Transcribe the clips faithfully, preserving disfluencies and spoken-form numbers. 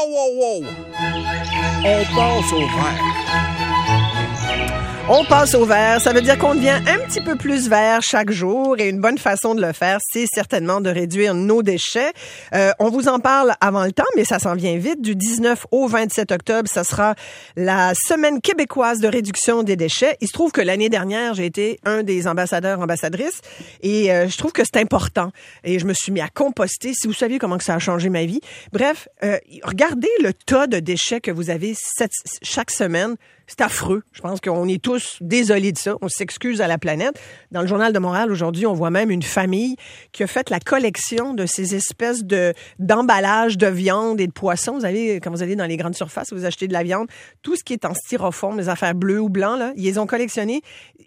wow, wow! On passe au vert. On passe au vert, ça veut dire qu'on devient un petit peu plus vert chaque jour et une bonne façon de le faire, c'est certainement de réduire nos déchets. Euh, on vous en parle avant le temps, mais ça s'en vient vite. Du dix-neuf au vingt-sept octobre, ça sera la Semaine québécoise de réduction des déchets. Il se trouve que l'année dernière, j'ai été un des ambassadeurs, ambassadrices et euh, je trouve que c'est important. Et je me suis mis à composter. Si vous saviez comment que ça a changé ma vie. Bref, euh, regardez le tas de déchets que vous avez cette, chaque semaine. C'est affreux. Je pense qu'on est tous désolés de ça. On s'excuse à la planète. Dans le Journal de Montréal, aujourd'hui, on voit même une famille qui a fait la collection de ces espèces de d'emballages de viande et de poisson. Vous allez, quand vous allez dans les grandes surfaces, vous achetez de la viande, tout ce qui est en styrofoam, les affaires bleues ou blancs, là, ils les ont collectionnés.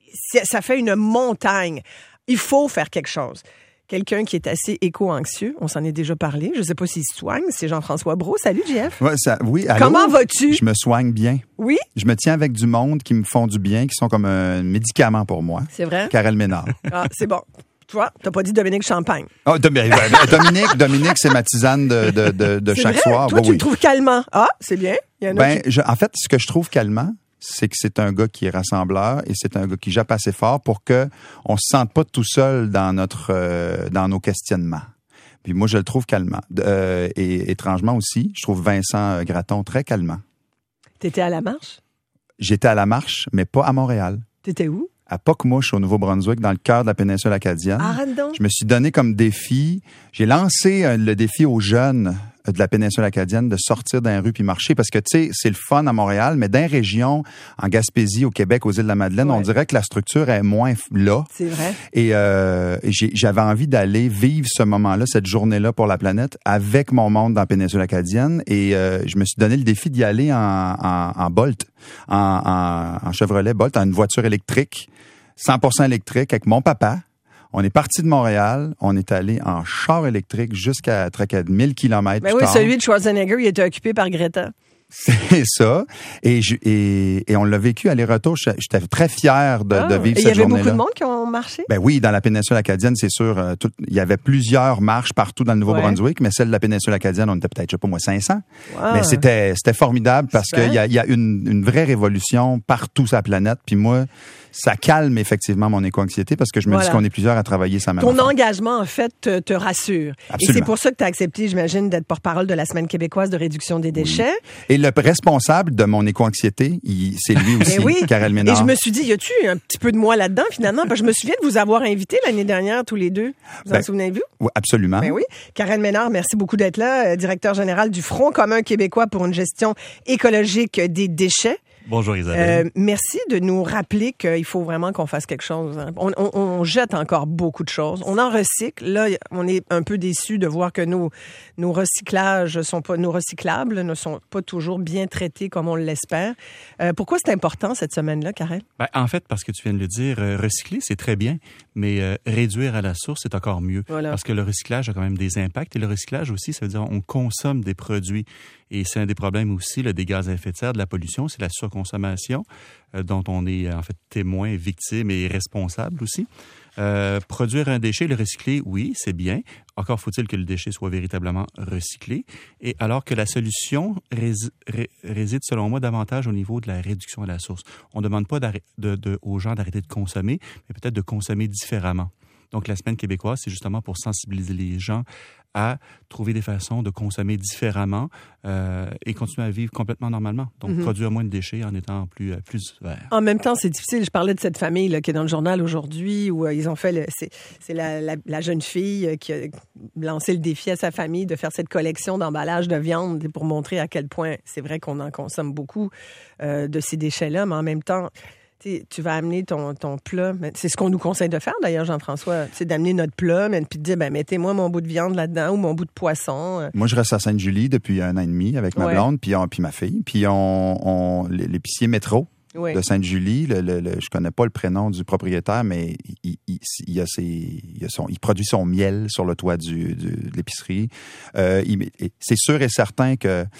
Ça fait une montagne. Il faut faire quelque chose. Quelqu'un qui est assez éco-anxieux, on s'en est déjà parlé. Je ne sais pas s'il se soigne, c'est Jean-François Brault. Salut, Jeff. Ouais, ça, oui, allô? Comment vas-tu? Je me soigne bien. Oui? Je me tiens avec du monde qui me font du bien, qui sont comme un médicament pour moi. C'est vrai? Karel Ménard. Ah, c'est bon. Tu vois, t'as pas dit Dominique Champagne. Oh, Dominique, Dominique, Dominique, c'est ma tisane de, de, de, de chaque vrai? soir. Toi, oui, tu oui. le trouves calmant. Ah, c'est bien. Il y en a Ben, qui... je, en fait, ce que je trouve calmant, c'est que c'est un gars qui est rassembleur et c'est un gars qui jappe assez fort pour que on se sente pas tout seul dans notre, euh, dans nos questionnements. Puis moi, je le trouve calmant. Euh, et étrangement aussi, je trouve Vincent Gratton très calmant. T'étais à la marche? J'étais à la marche, mais pas à Montréal. T'étais où? À Pocmouche, au Nouveau-Brunswick, dans le cœur de la péninsule acadienne. Arrête donc. Je me suis donné comme défi, j'ai lancé euh, le défi aux jeunes euh, de la péninsule acadienne de sortir dans les rues puis marcher parce que, tu sais, c'est le fun à Montréal, mais dans les régions, en Gaspésie, au Québec, aux îles de la Madeleine, ouais. On dirait que la structure est moins f- là. C'est vrai. Et euh, j'ai, j'avais envie d'aller vivre ce moment-là, cette journée-là pour la planète avec mon monde dans la péninsule acadienne et euh, je me suis donné le défi d'y aller en, en, en Bolt, en, en, en Chevrolet Bolt, en une voiture électrique. cent pour cent électrique avec mon papa. On est parti de Montréal. On est allé en char électrique jusqu'à mille kilomètres Ben plus oui, tard. celui de Schwarzenegger, il était occupé par Greta. C'est ça. Et, je, et, et on l'a vécu aller-retour. J'étais très fier de, ah, de vivre et cette journée-là. Il y avait beaucoup de monde qui ont marché? Ben oui, dans la péninsule acadienne, c'est sûr. Euh, tout, il y avait plusieurs marches partout dans le Nouveau-Brunswick, ouais. Mais celle de la péninsule acadienne, on était peut-être, je sais pas moi, cinq cents. Wow. Mais c'était, c'était formidable parce qu'il y a, y a une, une vraie révolution partout sur la planète. Puis moi, ça calme effectivement mon éco-anxiété parce que je me voilà. dis qu'on est plusieurs à travailler sa même Ton affaire. engagement, en fait, te, te rassure. Absolument. Et c'est pour ça que tu as accepté, j'imagine, d'être porte-parole de la Semaine québécoise de réduction des déchets. Oui. Et le responsable de mon éco-anxiété, il, c'est lui aussi, oui. Karel Ménard. Et je me suis dit, y a-tu un petit peu de moi là-dedans, finalement? Parce que je me souviens de vous avoir invité l'année dernière, tous les deux. Vous ben, en souvenez-vous? Oui, absolument. Ben oui. Karel Ménard, merci beaucoup d'être là, directeur général du Front commun québécois pour une gestion écologique des déchets. Bonjour Isabelle. Euh, merci de nous rappeler qu'il faut vraiment qu'on fasse quelque chose. Hein. On, on, on jette encore beaucoup de choses. On en recycle. Là, on est un peu déçus de voir que nos, nos recyclages sont pas, nos recyclables ne sont pas toujours bien traités comme on l'espère. Euh, pourquoi c'est important cette semaine-là, Karel? Ben, en fait, parce que tu viens de le dire, euh, recycler, c'est très bien, mais euh, réduire à la source, c'est encore mieux. Voilà. Parce que le recyclage a quand même des impacts. Et le recyclage aussi, ça veut dire on consomme des produits. Et c'est un des problèmes aussi, là, des gaz à effet de serre, de la pollution, c'est la surconsommation euh, dont on est en fait témoin, victime et responsable aussi. Euh, produire un déchet, le recycler, oui, c'est bien. Encore faut-il que le déchet soit véritablement recyclé. Et alors que la solution rés- ré- réside, selon moi, davantage au niveau de la réduction à la source. On ne demande pas de, de, aux gens d'arrêter de consommer, mais peut-être de consommer différemment. Donc, la Semaine québécoise, c'est justement pour sensibiliser les gens à trouver des façons de consommer différemment euh, et continuer à vivre complètement normalement. Donc, mm-hmm. produire moins de déchets en étant plus, euh, plus vert. En même temps, c'est difficile. Je parlais de cette famille là, qui est dans le journal aujourd'hui où euh, ils ont fait... Le, c'est c'est la, la, la jeune fille qui a lancé le défi à sa famille de faire cette collection d'emballages de viande pour montrer à quel point c'est vrai qu'on en consomme beaucoup euh, de ces déchets-là, mais en même temps... Tu vas amener ton, ton plat. C'est ce qu'on nous conseille de faire, d'ailleurs, Jean-François. C'est d'amener notre plat, puis de dire, ben, mettez-moi mon bout de viande là-dedans ou mon bout de poisson. Moi, je reste à Sainte-Julie depuis un an et demi avec ma ouais. blonde, puis, on, puis ma fille. Puis on, on, l'épicier Métro oui. de Sainte-Julie, le, le, le, je connais pas le prénom du propriétaire, mais il, il, il, a ses, il, a son, il produit son miel sur le toit du, du, de l'épicerie. Euh, il, c'est sûr et certain que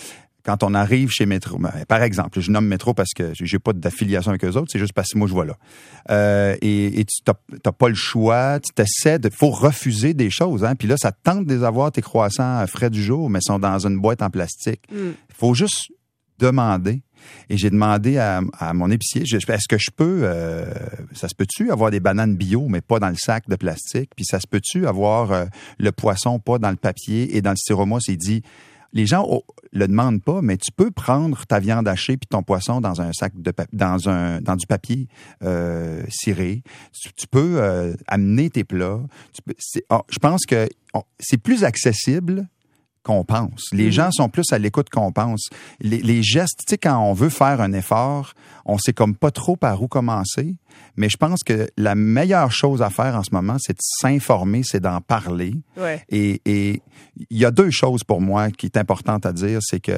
quand on arrive chez Métro, ben, par exemple, je nomme Métro parce que j'ai pas d'affiliation avec eux autres, c'est juste parce que moi je vois là. Euh, et, et tu t'as, t'as pas le choix, tu t'essaies de, faut refuser des choses, hein. Puis là, ça te tente de les avoir tes croissants frais du jour, mais sont dans une boîte en plastique. Il mm. faut juste demander. Et j'ai demandé à, à mon épicier, je, est-ce que je peux, euh, ça se peut-tu avoir des bananes bio, mais pas dans le sac de plastique? Puis ça se peut-tu avoir euh, le poisson pas dans le papier et dans le styromousse? Il dit, les gens oh, le demandent pas, mais tu peux prendre ta viande hachée puis ton poisson dans un sac de papier, dans un dans du papier euh, ciré. Tu, tu peux euh, amener tes plats. Tu peux, c'est, oh, je pense que oh, c'est plus accessible qu'on pense. Les mmh. gens sont plus à l'écoute qu'on pense. Les, les gestes, tu sais, quand on veut faire un effort, on sait comme pas trop par où commencer. Mais je pense que la meilleure chose à faire en ce moment, c'est de s'informer, c'est d'en parler. Ouais. Et et il y a deux choses pour moi qui est importante à dire, c'est que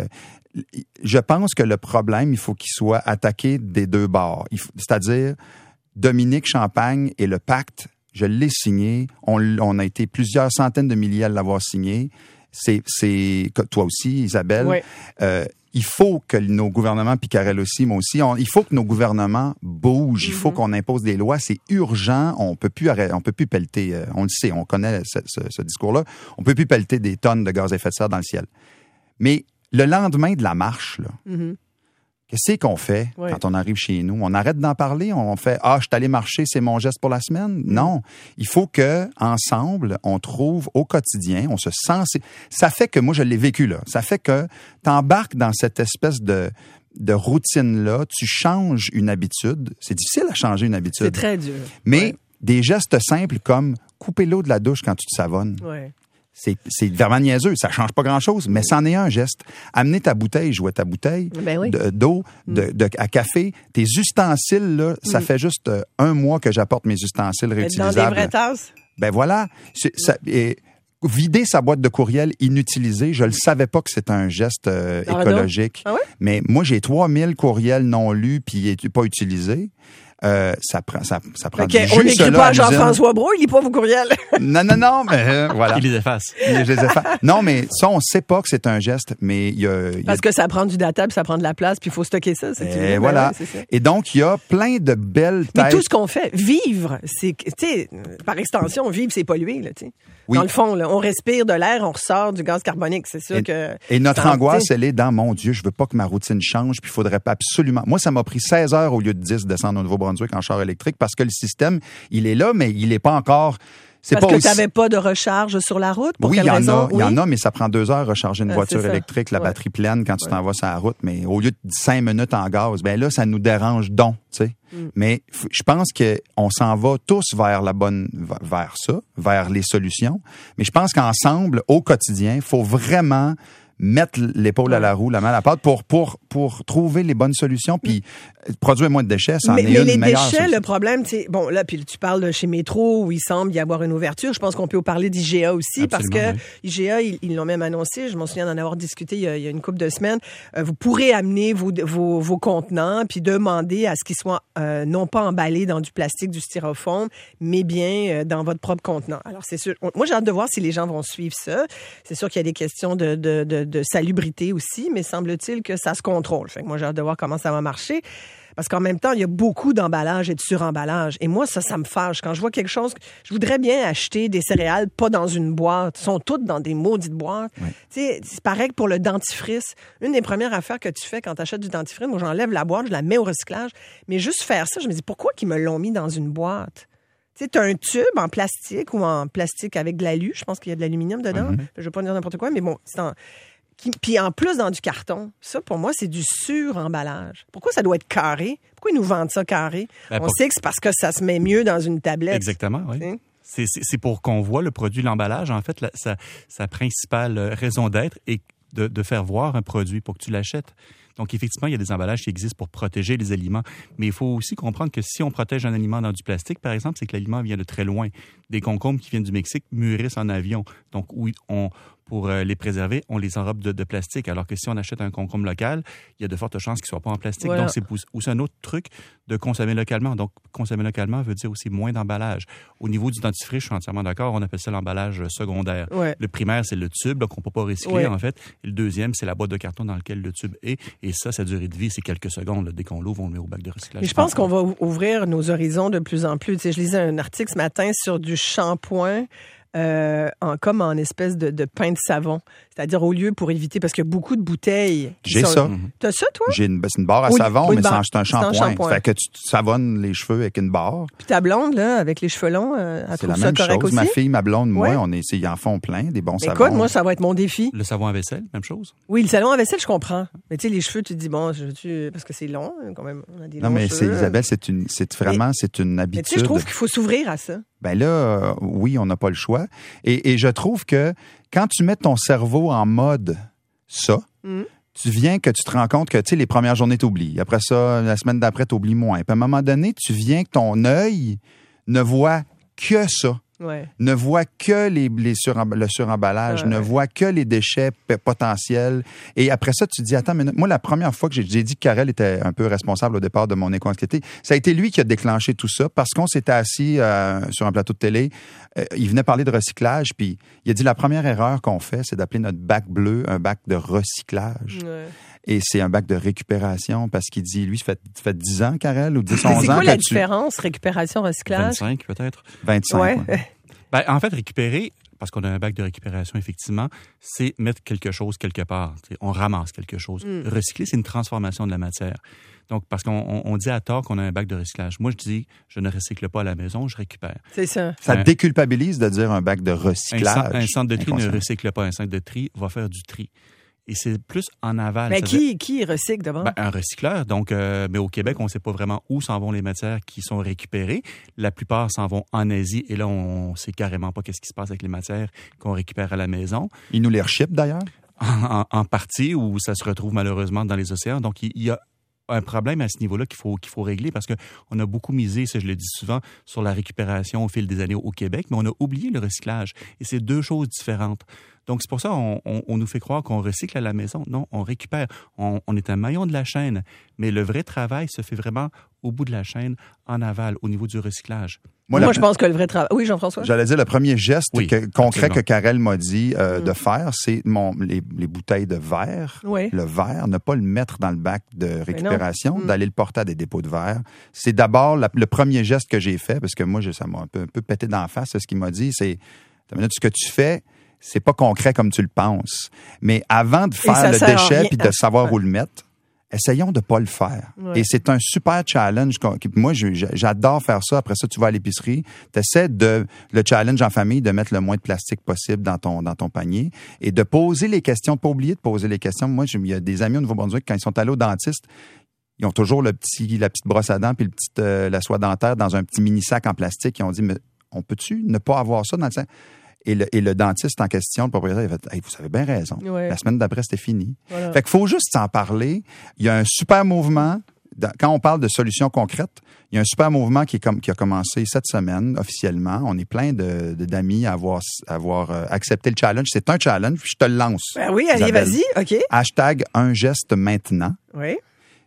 je pense que le problème, il faut qu'il soit attaqué des deux bords. Il faut, c'est-à-dire Dominique Champagne et le pacte, je l'ai signé. On, on a été plusieurs centaines de milliers à l'avoir signé. C'est, c'est toi aussi, Isabelle. Oui. Euh, il faut que nos gouvernements, puis Karel aussi, moi aussi, on, il faut que nos gouvernements bougent. Mm-hmm. Il faut qu'on impose des lois. C'est urgent. On peut plus arrêter, on peut plus pelleter. Euh, on le sait, on connaît ce, ce, ce discours-là. On peut plus pelleter des tonnes de gaz à effet de serre dans le ciel. Mais le lendemain de la marche, là. Mm-hmm. Qu'est-ce qu'on fait oui. quand on arrive chez nous? On arrête d'en parler? On fait « Ah, je suis allé marcher, c'est mon geste pour la semaine? » Non. Il faut que ensemble, on trouve au quotidien, on se sent... Ça fait que, moi, je l'ai vécu, là. Ça fait que t'embarques dans cette espèce de, de routine-là, tu changes une habitude. C'est difficile à changer une habitude. C'est très dur. Mais ouais. des gestes simples comme couper l'eau de la douche quand tu te savonnes. Ouais. C'est, c'est vraiment niaiseux, ça change pas grand-chose, mais c'en est un geste. Amener ta bouteille, je vois ta bouteille ben oui. de, d'eau, de, de, à café, tes ustensiles, là, mm. ça fait juste euh, un mois que j'apporte mes ustensiles réutilisables. Dans des vraies tasses? Ben voilà. C'est, ça, et, vider sa boîte de courriel inutilisée, je le savais pas que c'était un geste euh, écologique. Ah ouais? Mais moi, j'ai trois mille courriels non lus puis pas utilisés. Euh, ça prend, ça, ça prend okay, du on jus, n'écrit pas à Jean-François Brault, il lit pas vos courriels. Non, non, non, mais euh, voilà. Il les efface. Il les efface. Non, mais ça, on sait pas que c'est un geste, mais il y a... Il y a... Parce que ça prend du data, puis ça prend de la place, puis il faut stocker ça. C'est Et tu voilà. Ouais, c'est Et donc, il y a plein de belles têtes. Mais tout ce qu'on fait, vivre, c'est, tu sais, par extension, vivre, c'est polluer, là, tu sais. Oui. Dans le fond, là, on respire de l'air, on ressort du gaz carbonique, c'est sûr et, que... Et notre angoisse, elle est dans, mon Dieu, je veux pas que ma routine change, puis il faudrait pas absolument... Moi, ça m'a pris seize heures au lieu de dix de descendre au Nouveau-Brunswick en char électrique, parce que le système, il est là, mais il est pas encore... C'est Parce pas que aussi... tu n'avais pas de recharge sur la route? Pour oui, quelle il y en raison? a, il oui? y en a, mais ça prend deux heures recharger une ah, voiture électrique, la ouais. batterie pleine quand tu ouais. t'en vas sur la route. Mais au lieu de cinq minutes en gaz, ben là, ça nous dérange donc, tu sais. Mm. Mais je pense que on s'en va tous vers la bonne, vers ça, vers les solutions. Mais je pense qu'ensemble, au quotidien, il faut vraiment mettre l'épaule à la roue, la main à la pâte pour pour pour trouver les bonnes solutions puis produire moins de déchets, ça en mais, est mais une les meilleure déchets, solution. Le problème, c'est bon là puis tu parles de chez Métro où il semble y avoir une ouverture. Je pense qu'on peut parler d'I G A aussi. Absolument, parce que oui. I G A ils, ils l'ont même annoncé. Je m'en souviens d'en avoir discuté il y a, il y a une couple de semaines. Euh, vous pourrez amener vos vos, vos contenants puis demander à ce qu'ils soient euh, non pas emballés dans du plastique, du styrofoam, mais bien euh, dans votre propre contenant. Alors c'est sûr. Moi j'ai hâte de voir si les gens vont suivre ça. C'est sûr qu'il y a des questions de de de, de salubrité aussi, mais semble-t-il que ça se contrôle. Fait que moi, j'ai hâte de voir comment ça va marcher. Parce qu'en même temps, il y a beaucoup d'emballage et de suremballage. Et moi, ça, ça me fâche. Quand je vois quelque chose, je voudrais bien acheter des céréales pas dans une boîte. Ils sont toutes dans des maudites boîtes. Ouais. Tu sais, c'est pareil que pour le dentifrice. Une des premières affaires que tu fais quand tu achètes du dentifrice, moi, j'enlève la boîte, je la mets au recyclage. Mais juste faire ça, je me dis, pourquoi qu'ils me l'ont mis dans une boîte? Tu sais, tu as un tube en plastique ou en plastique avec de l'alu. Je pense qu'il y a de l'aluminium dedans. Mm-hmm. Je ne vais pas dire n'importe quoi, mais bon, c'est en... Qui, puis en plus, dans du carton, ça, pour moi, c'est du sur-emballage. Pourquoi ça doit être carré? Pourquoi ils nous vendent ça carré? Ben, On pour... sait que c'est parce que ça se met mieux dans une tablette. Exactement, oui. C'est, c'est, c'est pour qu'on voit le produit, l'emballage. En fait, la, sa, sa principale raison d'être est de, de faire voir un produit pour que tu l'achètes. Donc, effectivement, il y a des emballages qui existent pour protéger les aliments. Mais il faut aussi comprendre que si on protège un aliment dans du plastique, par exemple, c'est que l'aliment vient de très loin. Des concombres qui viennent du Mexique mûrissent en avion. Donc, oui, on... pour euh, les préserver, on les enrobe de, de plastique. Alors que si on achète un concombre local, il y a de fortes chances qu'il ne soit pas en plastique. Voilà. Donc, c'est aussi un autre truc de consommer localement. Donc, consommer localement veut dire aussi moins d'emballage. Au niveau du dentifrice, je suis entièrement d'accord, on appelle ça l'emballage secondaire. Ouais. Le primaire, c'est le tube là, qu'on ne peut pas recycler, ouais. en fait. Et le deuxième, c'est la boîte de carton dans laquelle le tube est. Et ça, sa durée de vie, c'est quelques secondes. Là. Dès qu'on l'ouvre, on le met au bac de recyclage. Mais je pense qu'on va ouvrir nos horizons de plus en plus. Tu sais, je lisais un article ce matin sur du shampoing. Euh, en, comme en espèce de, de pain de savon. C'est-à-dire au lieu pour éviter, parce qu'il y a beaucoup de bouteilles. J'ai sont... ça. T'as ça, toi? J'ai une, c'est une barre à oui, savon, oui, mais barre. C'est un shampoing. C'est un shampoing. Fait que tu savonnes les cheveux avec une barre. Puis ta blonde, là, avec les cheveux longs, euh, elle c'est trouve la ça même correct chose. aussi? Ma fille, ma blonde, moi, ouais. on est, ils en font plein, des bons mais savons. Écoute, moi, ça va être mon défi. Le savon à vaisselle, même chose? Oui, le savon à vaisselle, je comprends. Mais tu sais, les cheveux, tu te dis, bon, je veux-tu... parce que c'est long, quand même. On a des non, longs mais cheveux. c'est, Isabelle, c'est une, c'est vraiment, mais, c'est une habitude. Mais tu sais, je trouve qu'il faut s'ouvrir à ça. Ben là, euh, oui, on n'a pas le choix. Et, et je trouve que quand tu mets ton cerveau en mode ça, mm. tu viens que tu te rends compte que, tu sais, les premières journées, t'oublies. Après ça, la semaine d'après, t'oublies moins. Puis à un moment donné, tu viens que ton œil ne voit que ça. Ouais. Ne voit que les, les suremb- le suremballage, ouais, ne ouais. voit que les déchets p- potentiels. Et après ça, tu te dis, attends, mais moi, la première fois que j'ai, j'ai dit que Karel était un peu responsable au départ de mon éco-anxiété, ça a été lui qui a déclenché tout ça parce qu'on s'était assis euh, sur un plateau de télé. Euh, il venait parler de recyclage, puis il a dit, la première erreur qu'on fait, c'est d'appeler notre bac bleu un bac de recyclage. Ouais. Et c'est un bac de récupération parce qu'il dit, lui, ça fait, ça fait dix ans, Karel, ou dix, onze ans. C'est quoi la tu... différence, récupération, recyclage? vingt-cinq, peut-être. vingt-cinq, ouais. ouais. Ben, en fait, récupérer, parce qu'on a un bac de récupération, effectivement, c'est mettre quelque chose quelque part. T'sais, on ramasse quelque chose. Mm. Recycler, c'est une transformation de la matière. Donc, parce qu'on on, on dit à tort qu'on a un bac de recyclage. Moi, je dis, je ne recycle pas à la maison, je récupère. C'est ça. Ça un, déculpabilise de dire un bac de recyclage. Un, un centre de tri ne recycle pas. Un centre de tri va faire du tri. Et c'est plus en aval. Mais qui, veut... qui recycle d'abord? Ben, un recycleur. Donc, euh, mais au Québec, on ne sait pas vraiment où s'en vont les matières qui sont récupérées. La plupart s'en vont en Asie. Et là, on ne sait carrément pas qu'est-ce qui se passe avec les matières qu'on récupère à la maison. Ils nous les rechipent d'ailleurs? En, en, en partie, où ça se retrouve malheureusement dans les océans. Donc, il y a un problème à ce niveau-là qu'il faut, qu'il faut régler parce qu'on a beaucoup misé, ça je le dis souvent, sur la récupération au fil des années au Québec, mais on a oublié le recyclage. Et c'est deux choses différentes. Donc, c'est pour ça qu'on on, on nous fait croire qu'on recycle à la maison. Non, on récupère. On, on est un maillon de la chaîne. Mais le vrai travail se fait vraiment au bout de la chaîne, en aval, au niveau du recyclage. Moi, Moi la... je pense que le vrai travail... Oui, Jean-François? J'allais dire, le premier geste oui, que, concret absolument. que Karel m'a dit euh, mm. de faire, c'est mon, les, les bouteilles de verre. Oui. Le verre, ne pas le mettre dans le bac de récupération, mm. d'aller le porter à des dépôts de verre. C'est d'abord la, le premier geste que j'ai fait, parce que moi, je, ça m'a un peu, un peu pété d'en face. Ce qu'il m'a dit, c'est, ce que tu fais, c'est pas concret comme tu le penses. Mais avant de faire le déchet puis de savoir ouais. où le mettre, essayons de pas le faire. Ouais. Et c'est un super challenge. Moi, j'adore faire ça. Après ça, tu vas à l'épicerie, tu essaies de, le challenge en famille, de mettre le moins de plastique possible dans ton, dans ton panier et de poser les questions, pas oublier de poser les questions. Moi, il y a des amis au Nouveau-Brunswick, quand ils sont allés au dentiste, ils ont toujours le petit, la petite brosse à dents puis le petit, euh, la soie dentaire dans un petit mini-sac en plastique. Ils ont dit, mais on peut-tu ne pas avoir ça dans le sac? Et le, et le dentiste en question, le propriétaire, il a fait hey, « Vous avez bien raison. Ouais. » La semaine d'après, c'était fini. Voilà. Fait qu'il faut juste s'en parler. Il y a un super mouvement. Quand on parle de solutions concrètes, il y a un super mouvement qui, est comme, qui a commencé cette semaine, officiellement. On est plein de, de, d'amis à avoir, à avoir euh, accepté le challenge. C'est un challenge, puis je te le lance. Ben oui, allez, Isabelle. Vas-y. OK. Hashtag un geste maintenant. Oui.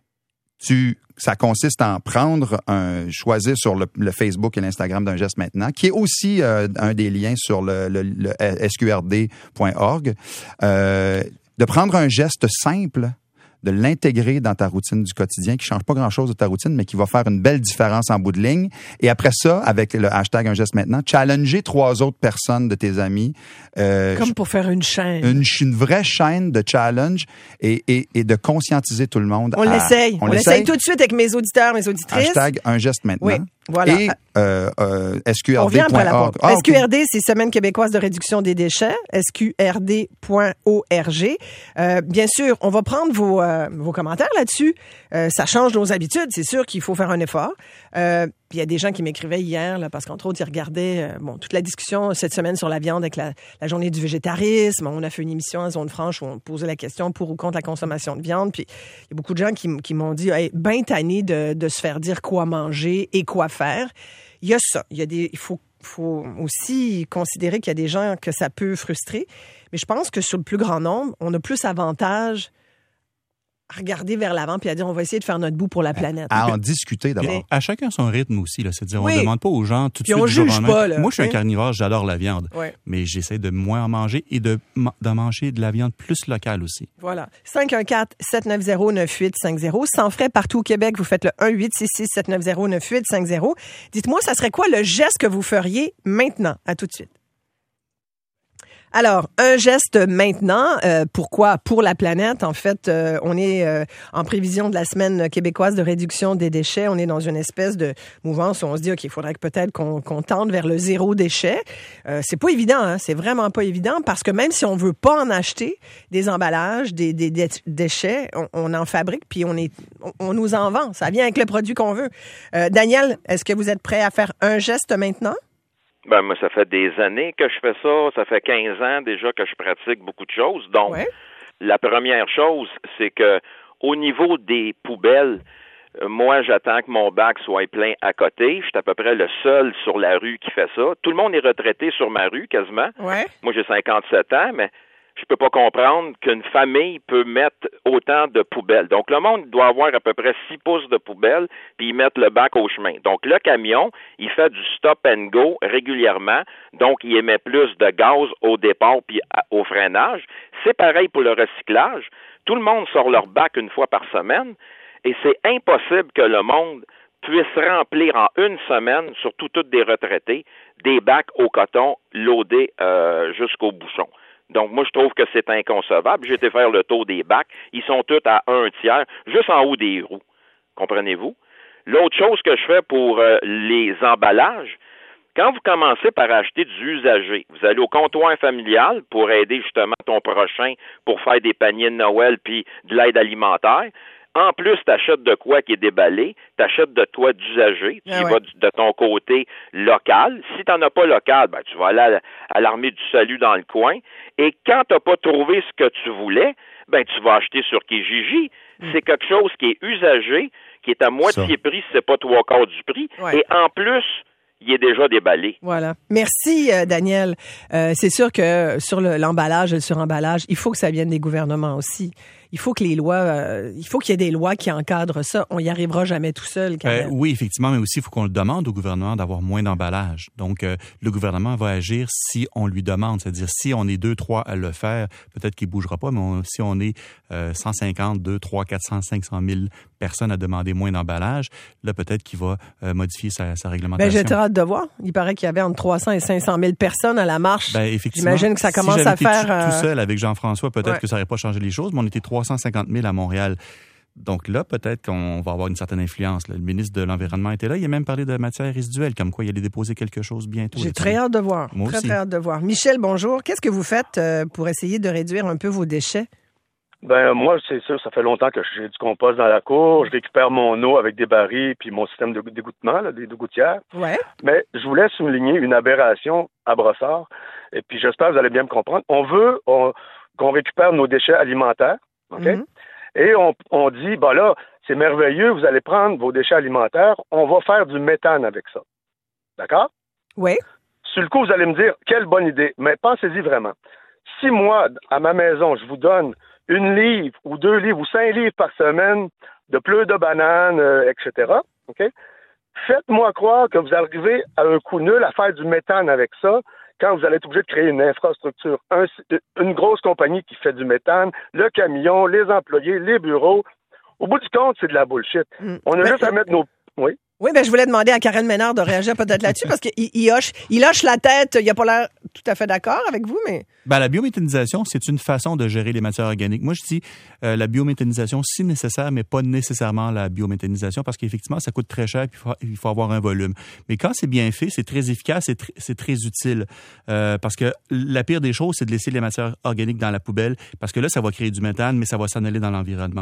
Tu, ça consiste à en prendre un, choisir sur le, le Facebook et l'Instagram d'un geste maintenant, qui est aussi euh, un des liens sur le, le, le S Q R D point org, euh, de prendre un geste simple, de l'intégrer dans ta routine du quotidien, qui change pas grand-chose de ta routine, mais qui va faire une belle différence en bout de ligne. Et après ça, avec le hashtag un geste maintenant, challenger trois autres personnes de tes amis. Euh, Comme pour faire une chaîne. Une, une vraie chaîne de challenge et, et, et de conscientiser tout le monde. On à, l'essaye. On, on l'essaye. l'essaye tout de suite avec mes auditeurs, mes auditrices. Hashtag un geste maintenant. Oui. Voilà. Et euh, euh, S Q R D point org. On vient après la pause. Ah, S Q R D, okay. C'est Semaine québécoise de réduction des déchets. S Q R D point org. Euh, bien sûr, on va prendre vos, euh, vos commentaires là-dessus. Euh, ça change nos habitudes. C'est sûr qu'il faut faire un effort. Euh, Puis il y a des gens qui m'écrivaient hier, là, parce qu'entre autres, ils regardaient euh, bon, toute la discussion cette semaine sur la viande avec la, la journée du végétarisme. On a fait une émission à Zone Franche où on posait la question pour ou contre la consommation de viande. Puis il y a beaucoup de gens qui, qui m'ont dit hey, ben tanné de, de se faire dire quoi manger et quoi faire. Il y a ça. Il y a des, il faut faut aussi considérer qu'il y a des gens que ça peut frustrer. Mais je pense que sur le plus grand nombre, on a plus avantage à regarder vers l'avant puis à dire on va essayer de faire notre bout pour la planète. À en discuter d'abord. Mais à chacun son rythme aussi. Là. C'est-à-dire, oui. on ne demande pas aux gens tout de puis suite on du jour au juge lendemain. pas, là, Moi, je suis hein? un carnivore, j'adore la viande. Ouais. Mais j'essaie de moins en manger et de, d'en manger de la viande plus locale aussi. Voilà. cinq un quatre, sept neuf zéro, neuf huit cinq zéro. Sans frais partout au Québec, vous faites le un huit six six, sept neuf zéro, neuf huit cinq zéro. Dites-moi, ça serait quoi le geste que vous feriez maintenant? À tout de suite. Alors, un geste maintenant. Euh, pourquoi? Pour la planète. En fait, euh, on est euh, en prévision de la semaine québécoise de réduction des déchets. On est dans une espèce de mouvance où on se dit, OK, il faudrait que peut-être qu'on, qu'on tende vers le zéro déchet. Euh, c'est pas évident, hein? C'est vraiment pas évident parce que même si on veut pas en acheter des emballages, des, des, des déchets, on, on en fabrique puis on est, on, on nous en vend. Ça vient avec le produit qu'on veut. Euh, Daniel, est-ce que vous êtes prêt à faire un geste maintenant? Ben, moi, ça fait des années que je fais ça. Ça fait quinze ans déjà que je pratique beaucoup de choses. Donc, ouais. La première chose, c'est que au niveau des poubelles, euh, moi, j'attends que mon bac soit plein à côté. Je suis à peu près le seul sur la rue qui fait ça. Tout le monde est retraité sur ma rue, quasiment. Ouais. Moi, j'ai cinquante-sept ans, mais je peux pas comprendre qu'une famille peut mettre autant de poubelles. Donc, le monde doit avoir à peu près six pouces de poubelles, puis ils mettent le bac au chemin. Donc, le camion, il fait du stop and go régulièrement, donc il émet plus de gaz au départ puis au freinage. C'est pareil pour le recyclage. Tout le monde sort leur bac une fois par semaine, et c'est impossible que le monde puisse remplir en une semaine, surtout toutes des retraités, des bacs au coton loadés euh, jusqu'au bouchon. Donc, moi, je trouve que c'est inconcevable. J'ai été faire le tour des bacs. Ils sont tous à un tiers, juste en haut des roues. Comprenez-vous? L'autre chose que je fais pour euh, les emballages, quand vous commencez par acheter du usagé, vous allez au comptoir familial pour aider justement ton prochain pour faire des paniers de Noël puis de l'aide alimentaire. En plus, tu achètes de quoi qui est déballé, tu achètes de toi d'usager, tu ah ouais. vas de ton côté local. Si tu n'en as pas local, ben, tu vas aller à, à l'Armée du Salut dans le coin. Et quand tu n'as pas trouvé ce que tu voulais, ben tu vas acheter sur Kijiji. Mm. C'est quelque chose qui est usagé, qui est à moitié Ça. prix, si c'est pas trois quarts du prix. Ouais. Et en plus, il est déjà déballé. Voilà. Merci, euh, Daniel. Euh, c'est sûr que sur le, l'emballage et le suremballage, il faut que ça vienne des gouvernements aussi. Il faut que les lois, euh, il faut qu'il y ait des lois qui encadrent ça. On y arrivera jamais tout seul. Euh, oui, effectivement, mais aussi il faut qu'on le demande au gouvernement d'avoir moins d'emballage. Donc, euh, le gouvernement va agir si on lui demande, c'est-à-dire si on est deux, trois à le faire, peut-être qu'il bougera pas, mais on, si on est euh, cent cinquante, deux, trois, quatre cents, cinq cent mille personnes à demander moins d'emballage, là peut-être qu'il va euh, modifier sa, sa réglementation. Ben, j'ai hâte de voir. Il paraît qu'il y avait entre trois cents et cinq cent mille personnes à la marche. Ben, effectivement. J'imagine que ça commence si à faire. Tout, euh... tout seul avec Jean-François, peut-être ouais. que ça n'aurait pas changé les choses, mais on était trois cent cinquante mille à Montréal. Donc là, peut-être qu'on va avoir une certaine influence. Là. Le ministre de l'Environnement était là. Il a même parlé de matières résiduelles, comme quoi il allait déposer quelque chose bientôt. J'ai très hâte de voir. Moi très, aussi. très hâte de voir. Michel, bonjour. Qu'est-ce que vous faites euh, pour essayer de réduire un peu vos déchets? Ben moi, c'est sûr, ça fait longtemps que j'ai du compost dans la cour. Je récupère mon eau avec des barils puis mon système de d'égouttement, là, des, des gouttières. Ouais. Mais je voulais souligner une aberration à Brossard. Et puis j'espère que vous allez bien me comprendre. On veut on, qu'on récupère nos déchets alimentaires, ok? Mm-hmm. Et on, on dit, ben là, c'est merveilleux, vous allez prendre vos déchets alimentaires, on va faire du méthane avec ça. D'accord? Oui. Sur le coup, vous allez me dire, quelle bonne idée. Mais pensez-y vraiment. Si moi, à ma maison, je vous donne une livre ou deux livres ou cinq livres par semaine de pleurs de bananes, euh, et cetera, OK? Faites-moi croire que vous arrivez à un coût nul à faire du méthane avec ça quand vous allez être obligé de créer une infrastructure, un, une grosse compagnie qui fait du méthane, le camion, les employés, les bureaux. Au bout du compte, c'est de la bullshit. Mmh. On a ben, juste à mettre nos... Oui? Oui, ben je voulais demander à Karen Ménard de réagir peut-être là-dessus parce qu'il il hoche, il hoche la tête. Il n'a pas l'air tout à fait d'accord avec vous, mais... Ben, la biométhanisation, c'est une façon de gérer les matières organiques. Moi, je dis euh, la biométhanisation si nécessaire, mais pas nécessairement la biométhanisation parce qu'effectivement, ça coûte très cher et il faut, il faut avoir un volume. Mais quand c'est bien fait, c'est très efficace et tr- c'est très utile euh, parce que la pire des choses, c'est de laisser les matières organiques dans la poubelle parce que là, ça va créer du méthane, mais ça va s'en aller dans l'environnement.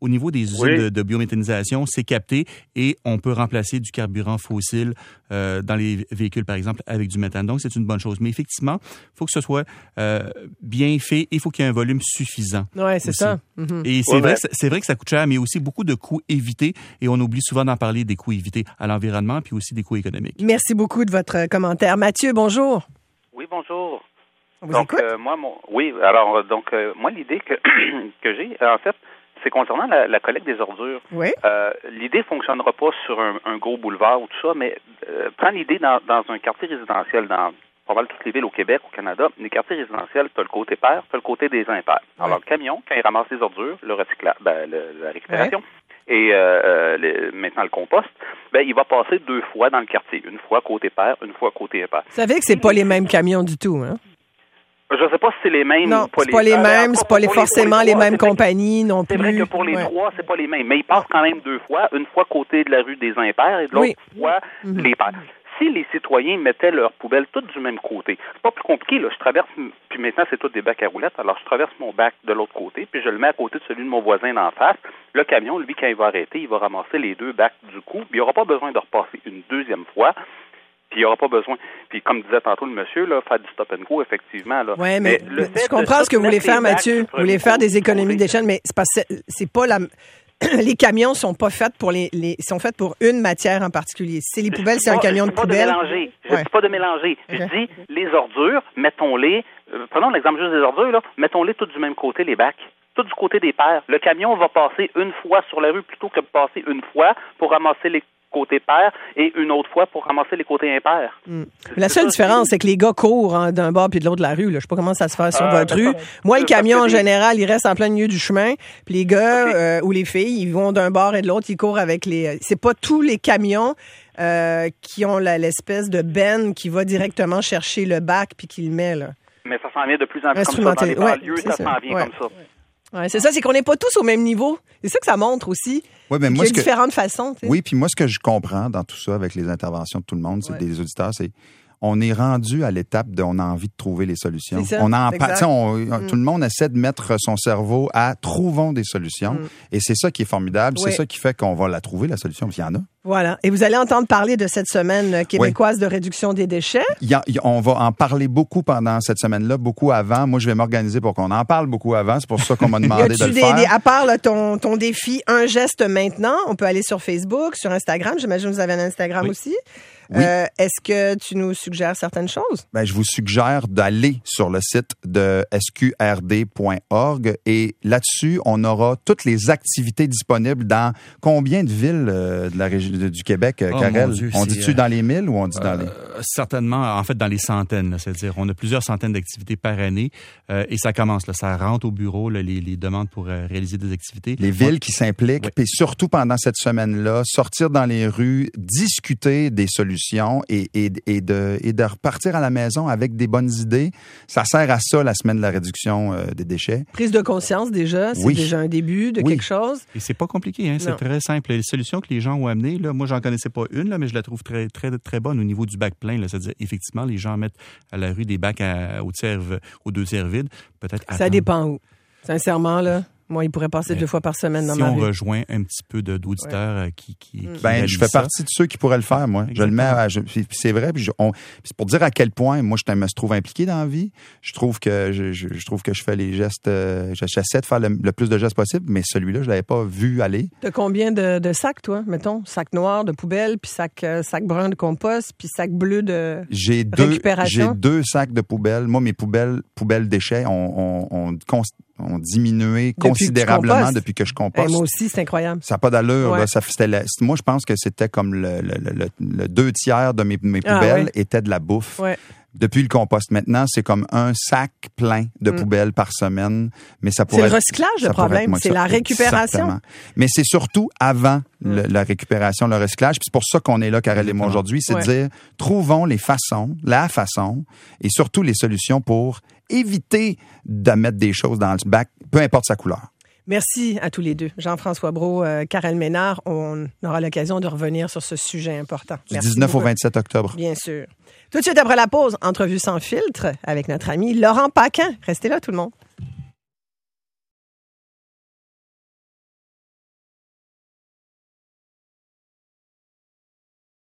au niveau des usines oui. de, de biométhanisation, c'est capté et on peut remplacer du carburant fossile euh, dans les véhicules, par exemple, avec du méthane. Donc, c'est une bonne chose. Mais effectivement, il faut que ce soit euh, bien fait et il faut qu'il y ait un volume suffisant. Oui, c'est aussi. ça. Mm-hmm. Et c'est, ouais, vrai mais... que c'est vrai que ça coûte cher, mais aussi beaucoup de coûts évités. Et on oublie souvent d'en parler des coûts évités à l'environnement puis aussi des coûts économiques. Merci beaucoup de votre commentaire. Mathieu, bonjour. Oui, bonjour. On vous donc, écoute? Euh, moi, mon, oui, alors, donc, euh, moi, l'idée que, que j'ai, en fait, c'est concernant la, la collecte des ordures. Oui. Euh, l'idée ne fonctionnera pas sur un, un gros boulevard ou tout ça, mais euh, prends l'idée dans, dans un quartier résidentiel, dans pas mal toutes les villes au Québec, au Canada, les quartiers résidentiels, tu as le côté pair, tu as le côté des impairs. Oui. Alors, le camion, quand il ramasse les ordures, le recyclage, ben, le, la récupération, oui. et euh, les, maintenant le compost, ben, il va passer deux fois dans le quartier. Une fois côté pair, une fois côté impair. Vous savez que c'est pas les mêmes camions du tout, hein? Je ne sais pas si c'est les mêmes. Non, ou pas c'est les, pas les euh, mêmes, c'est pas les, les, forcément les, les mêmes compagnies non plus. C'est vrai que pour les ouais. trois, c'est pas les mêmes. Mais ils passent quand même deux fois. Une fois côté de la rue des impairs et de l'autre oui. fois mm-hmm. les pairs. Si les citoyens mettaient leurs poubelles toutes du même côté, c'est pas plus compliqué, là. Je traverse, puis maintenant, c'est tout des bacs à roulettes. Alors, je traverse mon bac de l'autre côté, puis je le mets à côté de celui de mon voisin d'en face. Le camion, lui, quand il va arrêter, il va ramasser les deux bacs du coup. Puis il n'y aura pas besoin de repasser une deuxième fois. Puis il n'y aura pas besoin. Puis comme disait tantôt le monsieur, là, faire du stop and go, effectivement. Là. Oui, mais, mais je comprends ce que vous voulez faire, Mathieu. Vous voulez faire des économies d'échelle, mais c'est parce que c'est pas la... Les camions sont pas faits pour les, les sont faits pour une matière en particulier. Si c'est les poubelles, c'est un camion de poubelle. Je ne dis pas de mélanger. Je ouais. dis pas de mélanger. Okay. Je dis les ordures, mettons-les. Euh, prenons l'exemple juste des ordures, là. Mettons-les toutes du même côté, les bacs. Tout du côté des paires. Le camion va passer une fois sur la rue plutôt que de passer une fois pour ramasser les côtés pairs et une autre fois pour ramasser les côtés impairs. Mm. La seule ça, différence, c'est que les gars courent hein, d'un bord puis de l'autre de la rue. Là. Je sais pas comment ça se fait sur euh, votre rue. Moi, le camion, en général, il reste en plein milieu du chemin. Puis les gars okay. euh, ou les filles, ils vont d'un bord et de l'autre, ils courent avec les... C'est pas tous les camions euh, qui ont la, l'espèce de benne qui va directement chercher le bac puis qui le met, là. Mais ça s'en vient de plus en plus comme ça. Dans les banlieues, ouais, ça, ça s'en vient ouais. comme ça. Ouais, c'est ça, c'est qu'on n'est pas tous au même niveau. C'est ça que ça montre aussi. Oui, mais moi, il y a ce différentes que, façons. T'sais. Oui, puis moi, ce que je comprends dans tout ça avec les interventions de tout le monde, c'est ouais. des auditeurs, c'est on est rendu à l'étape de on a envie de trouver les solutions. Ça, on en exact. on, mm. Tout le monde essaie de mettre son cerveau à trouvons des solutions. Mm. Et c'est ça qui est formidable. Oui. C'est ça qui fait qu'on va la trouver, la solution, parce qu'il y en a. Voilà. Et vous allez entendre parler de cette semaine québécoise oui. de réduction des déchets. Il y a, il y a, on va en parler beaucoup pendant cette semaine-là, beaucoup avant. Moi, je vais m'organiser pour qu'on en parle beaucoup avant. C'est pour ça qu'on m'a demandé de le des, faire. Des, à part là, ton, ton défi Un geste maintenant, on peut aller sur Facebook, sur Instagram. J'imagine que vous avez un Instagram oui. aussi. Oui. Euh, est-ce que tu nous suggères certaines choses? Ben, je vous suggère d'aller sur le site de S Q R D point org et là-dessus, on aura toutes les activités disponibles dans combien de villes euh, de la région du Québec, oh, Karel? Dieu, on dit-tu euh, dans les mille ou on dit euh, dans les... Certainement, en fait, dans les centaines. Là, c'est-à-dire, on a plusieurs centaines d'activités par année euh, et ça commence. Là, ça rentre au bureau, là, les, les demandes pour euh, réaliser des activités. Les villes qui s'impliquent, puis surtout pendant cette semaine-là, sortir dans les rues, discuter des solutions et, et, et, de, et de repartir à la maison avec des bonnes idées. Ça sert à ça, la semaine de la réduction euh, des déchets. Prise de conscience, déjà. C'est oui. déjà un début de oui. quelque chose. Et c'est pas compliqué, hein. C'est non. très simple. Les solutions que les gens ont amenées, là, moi, j'en connaissais pas une, là, mais je la trouve très, très, très bonne au niveau du bac plein. Là. C'est-à-dire, effectivement, les gens mettent à la rue des bacs à, aux, tiers, aux deux tiers vides. Peut-être ça attendre. Dépend où. Sincèrement, là. Moi, il pourrait passer mais deux fois par semaine dans si ma on rue. rejoint un petit peu de, d'auditeurs ouais. qui, qui, qui ben, je fais ça. partie de ceux qui pourraient le faire, moi. Exactement. Je le mets à, je, puis c'est vrai, puis je, on, puis c'est pour dire à quel point moi je me trouve impliqué dans la vie. Je trouve que je, je, je trouve que je fais les gestes, euh, j'essaie de faire le, le plus de gestes possible, mais celui-là, je l'avais pas vu aller. T'as combien de, de sacs, toi, mettons? Sac noir de poubelle, puis sac, euh, sac brun de compost, puis sac bleu de j'ai récupération? Deux, j'ai deux sacs de poubelle. Moi, mes poubelles, poubelles déchets, on, on, on const, ont diminué depuis considérablement que depuis que je composte. Et moi aussi, c'est incroyable. Ça n'a pas d'allure. Ouais. Là, ça, c'était la, moi, je pense que c'était comme le, le, le, le deux tiers de mes, mes poubelles ah, ouais. étaient de la bouffe. Ouais. Depuis le compost. Maintenant, c'est comme un sac plein de mm. poubelles par semaine. Mais ça pourrait c'est le recyclage, être, le problème. C'est la récupération. Exactement. Mais c'est surtout avant mm. le, la récupération, le recyclage. Puis c'est pour ça qu'on est là, Karel et moi, aujourd'hui. C'est ouais. de dire, trouvons les façons, la façon, et surtout les solutions pour éviter de mettre des choses dans le bac, peu importe sa couleur. Merci à tous les deux. Jean-François Brault, euh, Karel Ménard, on aura l'occasion de revenir sur ce sujet important. Du Merci dix-neuf beaucoup. Au vingt-sept octobre. Bien sûr. Tout de suite après la pause, entrevue sans filtre avec notre ami Laurent Paquin. Restez là, tout le monde.